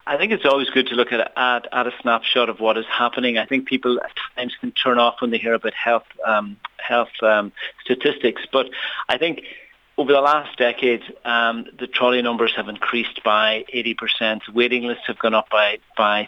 I think it's always good to look at a snapshot of what is happening. I think people at times can turn off when they hear about health statistics, but I think over the last decade, the trolley numbers have increased by 80%. Waiting lists have gone up by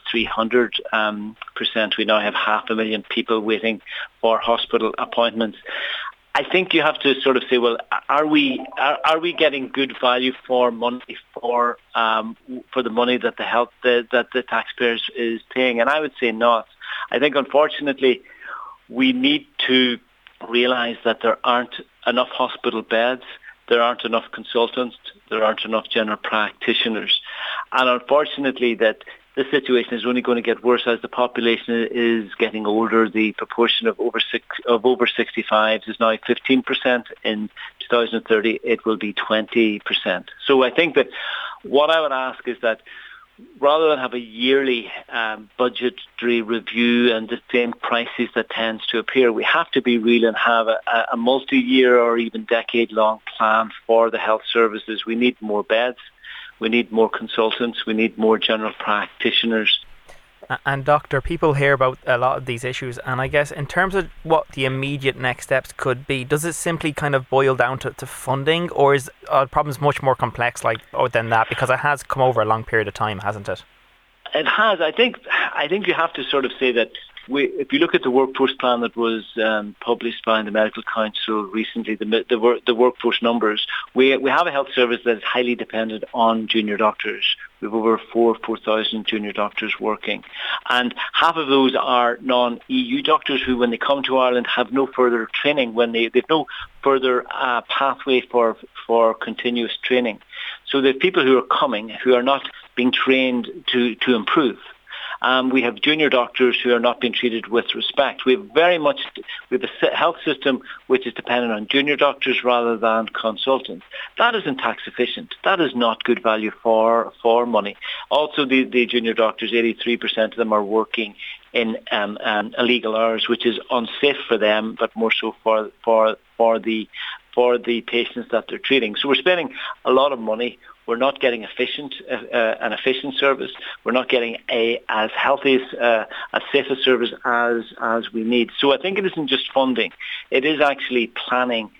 300%. We now have 500,000 people waiting for hospital appointments. I think you have to sort of say, well, are we getting good value for money for the money that that the taxpayers is paying? And I would say not. I think unfortunately we need to realise that there aren't enough hospital beds. There aren't enough consultants. There aren't enough general practitioners. And unfortunately that the situation is only going to get worse as the population is getting older. The proportion of over 65s is now 15%. In 2030, it will be 20%. So I think that what I would ask is that rather than have a yearly budgetary review and the same crisis that tends to appear, we have to be real and have a multi-year or even decade-long plan for the health services. We need more beds. We need more consultants. We need more general practitioners. And Doctor, people hear about a lot of these issues, and I guess in terms of what the immediate next steps could be, does it simply kind of boil down to funding, or is problems much more complex than that? Because it has come over a long period of time, hasn't it? It has. I think you have to sort of say that if you look at the workforce plan that was published by the Medical Council recently, the workforce numbers, we have a health service that is highly dependent on junior doctors. We have over 4,000 junior doctors working. And half of those are non-EU doctors who, when they come to Ireland, have no further training, they've no further pathway for continuous training. So there are people who are coming who are not being trained to improve. We have junior doctors who are not being treated with respect. We have a health system which is dependent on junior doctors rather than consultants. That isn't tax efficient. That is not good value for money. Also, the junior doctors, 83% of them are working in illegal hours, which is unsafe for them, but more so for the patients that they're treating. So we're spending a lot of money. We're not getting an efficient service. We're not getting as healthy, as safe a service as we need. So I think it isn't just funding. It is actually planning